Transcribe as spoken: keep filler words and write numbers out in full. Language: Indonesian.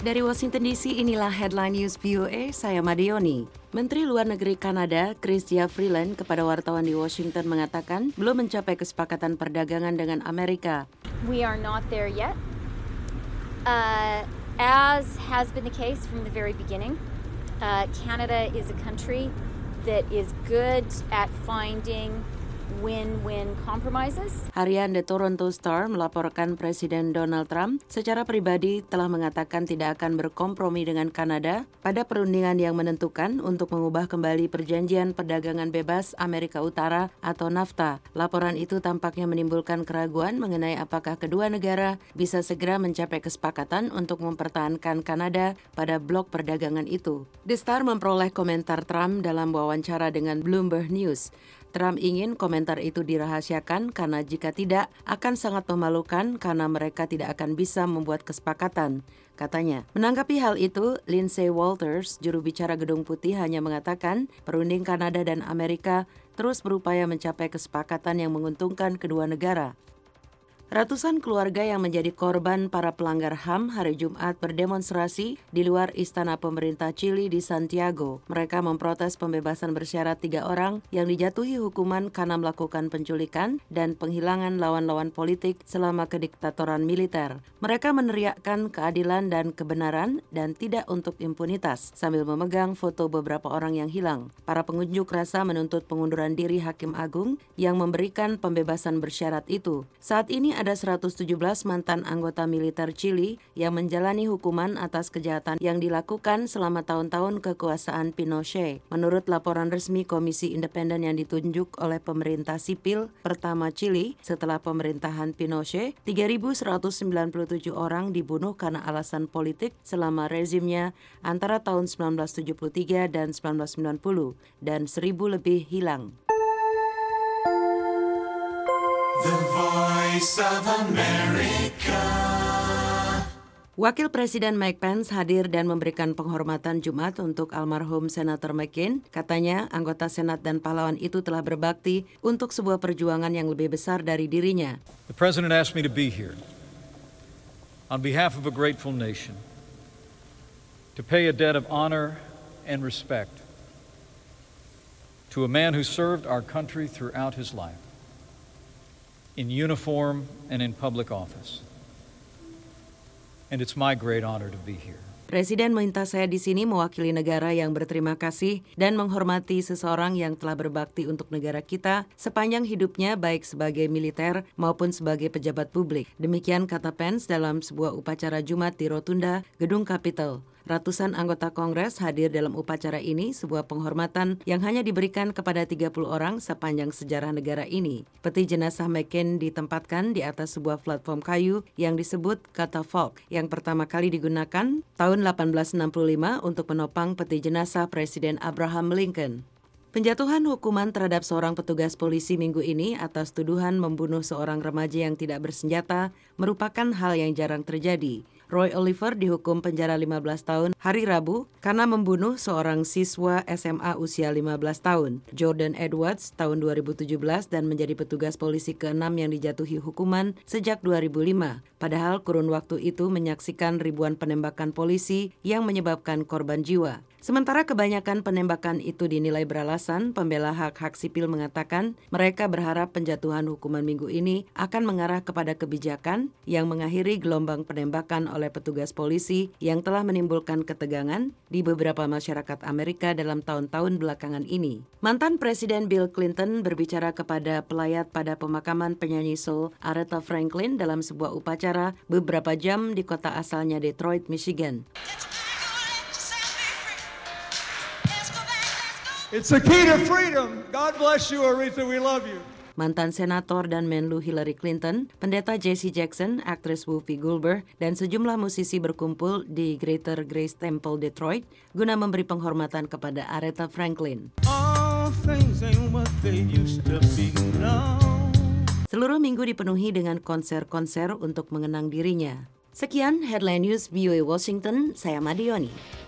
Dari Washington D C, inilah Headline News V O A, saya Madioni. Menteri Luar Negeri Kanada, Chrystia Freeland, kepada wartawan di Washington mengatakan belum mencapai kesepakatan perdagangan dengan Amerika. We are not there yet. Uh, as has been the case from the very beginning, uh, Canada is a country that is good at finding win-win compromises. Harian The Toronto Star melaporkan Presiden Donald Trump secara pribadi telah mengatakan tidak akan berkompromi dengan Kanada pada perundingan yang menentukan untuk mengubah kembali Perjanjian Perdagangan Bebas Amerika Utara atau NAFTA. Laporan itu tampaknya menimbulkan keraguan mengenai apakah kedua negara bisa segera mencapai kesepakatan untuk mempertahankan Kanada pada blok perdagangan itu. The Star memperoleh komentar Trump dalam wawancara dengan Bloomberg News. Trump ingin komentar itu dirahasiakan karena jika tidak akan sangat memalukan karena mereka tidak akan bisa membuat kesepakatan, katanya. Menanggapi hal itu, Lindsay Walters, juru bicara Gedung Putih, hanya mengatakan perunding Kanada dan Amerika terus berupaya mencapai kesepakatan yang menguntungkan kedua negara. Ratusan keluarga yang menjadi korban para pelanggar H A M hari Jumat berdemonstrasi di luar istana pemerintah Chili di Santiago. Mereka memprotes pembebasan bersyarat tiga orang yang dijatuhi hukuman karena melakukan penculikan dan penghilangan lawan-lawan politik selama kediktatoran militer. Mereka meneriakkan keadilan dan kebenaran dan tidak untuk impunitas sambil memegang foto beberapa orang yang hilang. Para pengunjuk rasa menuntut pengunduran diri Hakim Agung yang memberikan pembebasan bersyarat itu. Saat ini ada seratus tujuh belas mantan anggota militer Chili yang menjalani hukuman atas kejahatan yang dilakukan selama tahun-tahun kekuasaan Pinochet. Menurut laporan resmi Komisi Independen yang ditunjuk oleh pemerintah sipil pertama Chili setelah pemerintahan Pinochet, tiga ribu seratus sembilan puluh tujuh orang dibunuh karena alasan politik selama rezimnya antara tahun sembilan belas tujuh puluh tiga dan sembilan belas sembilan puluh dan seribu lebih hilang. The Voice of America. Wakil Presiden Mike Pence hadir dan memberikan penghormatan Jumat untuk almarhum Senator McCain. Katanya anggota Senat dan pahlawan itu telah berbakti untuk sebuah perjuangan yang lebih besar dari dirinya. The President asked me to be here on behalf of a grateful nation to pay a debt of honor and respect to a man who served our country throughout his life, in uniform and in public office. And it's my great honor to be here. Presiden meminta saya di sini mewakili negara yang berterima kasih dan menghormati seseorang yang telah berbakti untuk negara kita sepanjang hidupnya baik sebagai militer maupun sebagai pejabat publik. Demikian kata Pence dalam sebuah upacara Jumat di Rotunda, Gedung Capitol. Ratusan anggota Kongres hadir dalam upacara ini, sebuah penghormatan yang hanya diberikan kepada tiga puluh orang sepanjang sejarah negara ini. Peti jenazah McCain ditempatkan di atas sebuah platform kayu yang disebut catafalque yang pertama kali digunakan tahun delapan belas enam puluh lima untuk menopang peti jenazah Presiden Abraham Lincoln. Penjatuhan hukuman terhadap seorang petugas polisi minggu ini atas tuduhan membunuh seorang remaja yang tidak bersenjata merupakan hal yang jarang terjadi. Roy Oliver dihukum penjara lima belas tahun hari Rabu karena membunuh seorang siswa S M A usia lima belas tahun. Jordan Edwards tahun dua ribu tujuh belas dan menjadi petugas polisi keenam yang dijatuhi hukuman sejak dua ribu lima. Padahal kurun waktu itu menyaksikan ribuan penembakan polisi yang menyebabkan korban jiwa. Sementara kebanyakan penembakan itu dinilai beralasan, pembela hak-hak sipil mengatakan mereka berharap penjatuhan hukuman minggu ini akan mengarah kepada kebijakan yang mengakhiri gelombang penembakan oleh petugas polisi yang telah menimbulkan ketegangan di beberapa masyarakat Amerika dalam tahun-tahun belakangan ini. Mantan Presiden Bill Clinton berbicara kepada pelayat pada pemakaman penyanyi soul Aretha Franklin dalam sebuah upacara beberapa jam di kota asalnya Detroit, Michigan. It's the key to freedom. God bless you, Aretha. We love you. Mantan Senator dan Menlu Hillary Clinton, pendeta Jesse Jackson, aktris Whoopi Goldberg, dan sejumlah musisi berkumpul di Greater Grace Temple, Detroit, guna memberi penghormatan kepada Aretha Franklin. All things ain't what they used to be now. Seluruh minggu dipenuhi dengan konser-konser untuk mengenang dirinya. Sekian Headline News V O A Washington, saya Madioni.